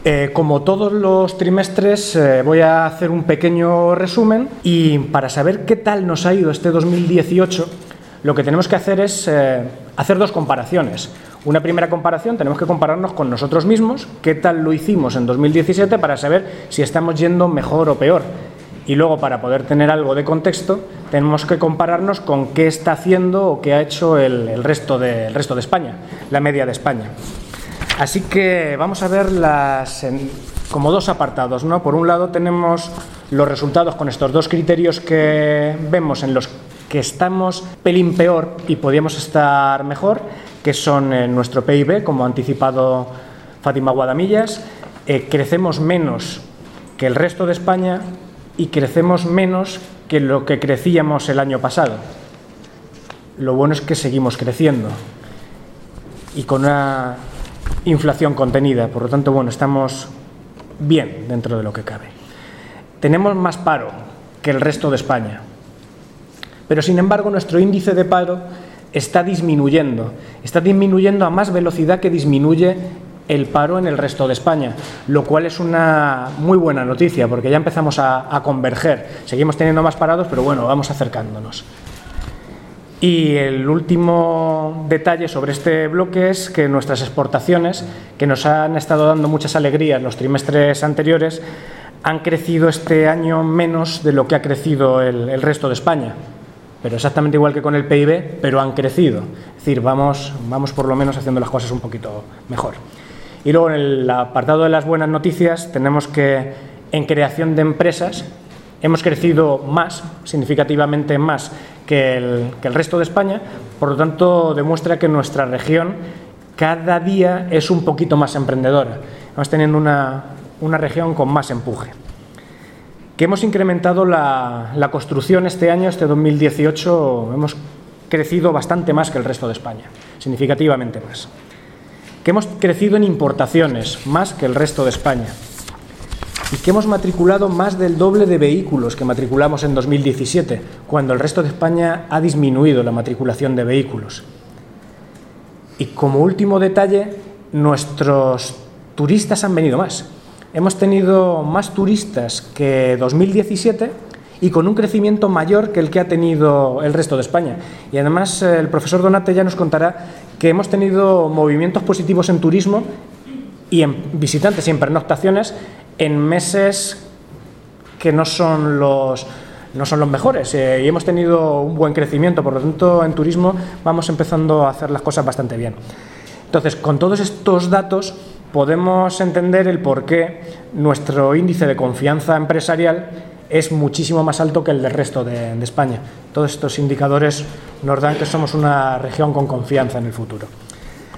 Como todos los trimestres, voy a hacer un pequeño resumen y para saber qué tal nos ha ido este 2018, lo que tenemos que hacer es hacer dos comparaciones. Una primera comparación, tenemos que compararnos con nosotros mismos, qué tal lo hicimos en 2017 para saber si estamos yendo mejor o peor. Y luego, para poder tener algo de contexto, tenemos que compararnos con qué está haciendo o qué ha hecho el resto de España, la media de España. Así que vamos a ver como dos apartados, ¿no? Por un lado tenemos los resultados con estos dos criterios que vemos en los que estamos pelín peor y podríamos estar mejor, que son nuestro PIB, como ha anticipado Fátima Guadamillas. Crecemos menos que el resto de España y crecemos menos que lo que crecíamos el año pasado. Lo bueno es que seguimos creciendo y con una inflación contenida, por lo tanto, bueno, estamos bien dentro de lo que cabe. Tenemos más paro que el resto de España, pero sin embargo nuestro índice de paro está disminuyendo a más velocidad que disminuye el paro en el resto de España, lo cual es una muy buena noticia porque ya empezamos a converger. Seguimos teniendo más parados, pero bueno, vamos acercándonos. Y el último detalle sobre este bloque es que nuestras exportaciones, que nos han estado dando muchas alegrías los trimestres anteriores, han crecido este año menos de lo que ha crecido el resto de España. Pero exactamente igual que con el PIB, pero han crecido. Es decir, vamos por lo menos haciendo las cosas un poquito mejor. Y luego en el apartado de las buenas noticias tenemos que en creación de empresas hemos crecido más, significativamente más que el resto de España, por lo tanto demuestra que nuestra región cada día es un poquito más emprendedora. Vamos teniendo una región con más empuje. Que hemos incrementado la construcción este año, este 2018, hemos crecido bastante más que el resto de España, significativamente más. Que hemos crecido en importaciones, más que el resto de España. Y que hemos matriculado más del doble de vehículos que matriculamos en 2017, cuando el resto de España ha disminuido la matriculación de vehículos. Y como último detalle, nuestros turistas han venido más. Hemos tenido más turistas que 2017 y con un crecimiento mayor que el que ha tenido el resto de España. Y además el profesor Donate ya nos contará que hemos tenido movimientos positivos en turismo y en visitantes y en pernoctaciones en meses que no son los mejores, y hemos tenido un buen crecimiento, por lo tanto en turismo vamos empezando a hacer las cosas bastante bien. Entonces, con todos estos datos podemos entender el por qué nuestro índice de confianza empresarial es muchísimo más alto que el del resto de España. Todos estos indicadores nos dan que somos una región con confianza en el futuro.